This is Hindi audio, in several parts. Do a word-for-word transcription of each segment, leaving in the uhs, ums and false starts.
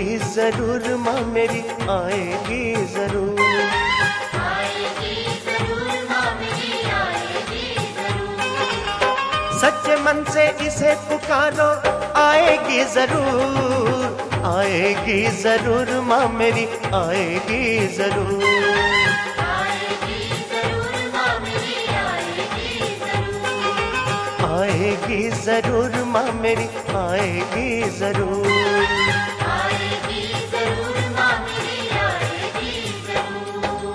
आएगी जरूर माँ मेरी, आएगी जरूर, आएगी जरूर माँ मेरी, आएगी जरूर। सच्चे मन से इसे पुकारो, आएगी जरूर, आएगी जरूर माँ मेरी, आएगी जरूर, आएगी जरूर माँ मेरी, आएगी जरूर। आएगी जरूर माँ मेरी, आएगी जरूर। आएगी जरूर माँ मेरी, आएगी जरूर।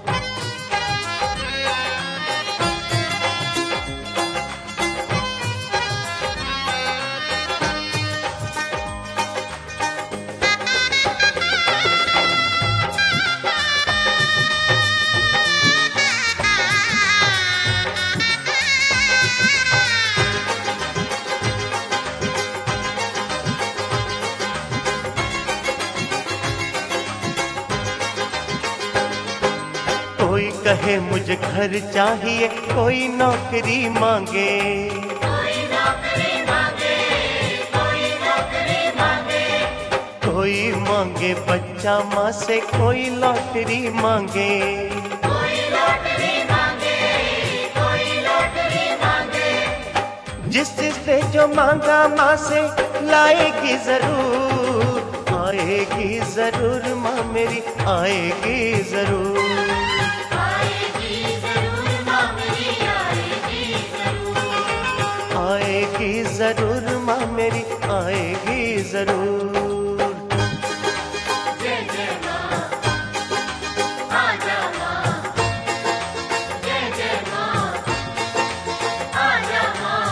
कोई कहे मुझे घर चाहिए, कोई नौकरी मांगे, कोई नौकरी मांगे, कोई नौकरी मांगे। कोई मांगे बच्चा माँ से, कोई लॉटरी मांगे, कोई लॉटरी मांगे, कोई लॉटरी मांगे। जिस जिसने जो मांगा माँ से लाएगी जरूर, आएगी जरूर माँ मेरी, आएगी जरूर, आएगी जरूर माँ मेरी, आएगी जरूर। आएगी जरूर माँ मेरी, आएगी जरूर। जय जय माँ, आजा माँ, जय जय माँ, आजा माँ।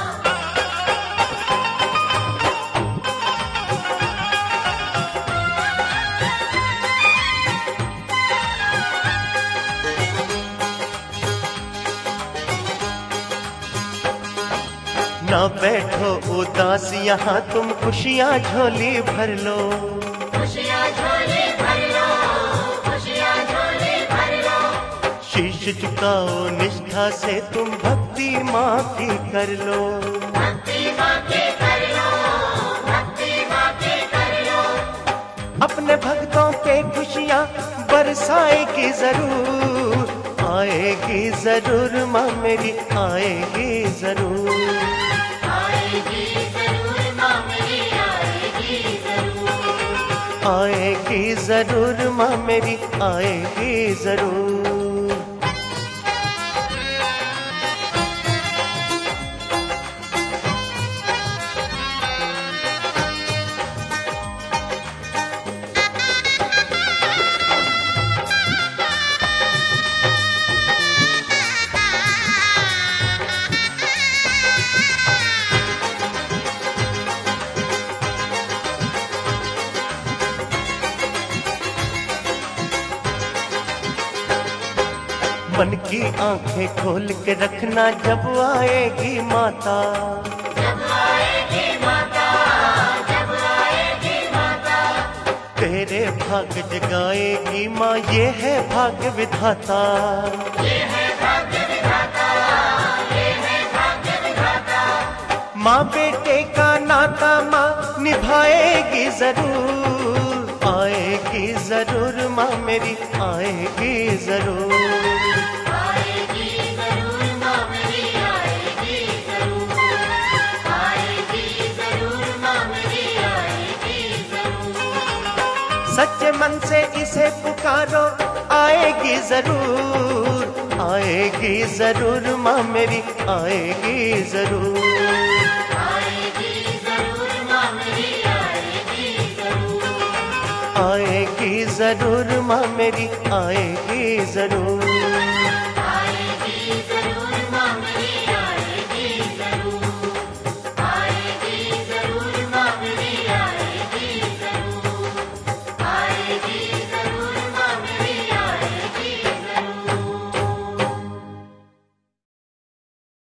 ना बैठो उदास यहाँ, तुम खुशियाँ झोली भर लो, खुशियाँ झोली भर लो, खुशियाँ झोली भर लो। शीश झुकाओ निष्ठा से, तुम भक्ति माँ की कर लो, भक्ति माँ की कर लो, भक्ति माँ की कर लो। अपने भक्तों पे खुशियाँ बरसाएगी जरूर, आएगी जरूर माँ मेरी, आएगी जरूर, आएगी जरूर माँ मेरी, आएगी जरूर। आएगी जरूर माँ मेरी, आएगी जरूर। मन की आंखें खोल के रखना, जब आएगी माता, जब आएगी माता, जब आएगी माता। तेरे भाग्य जगाएगी माँ, ये है भाग्य विधाता, ये है भाग्य विधाता, ये है भाग्य विधाता। माँ बेटे का नाता माँ निभाएगी जरूर, आएगी जरूर माँ मेरी, आएगी जरूर, आएगी जरूर माँ मेरी, आएगी जरूर। आएगी जरूर माँ मेरी, आएगी जरूर। सच्चे मन से इसे पुकारो, आएगी जरूर, आएगी जरूर माँ मेरी, आएगी जरूर, आएगी जरूर माँ मेरी, आएगी जरूर। आएगी जरूर माँ मेरी, आएगी जरूर।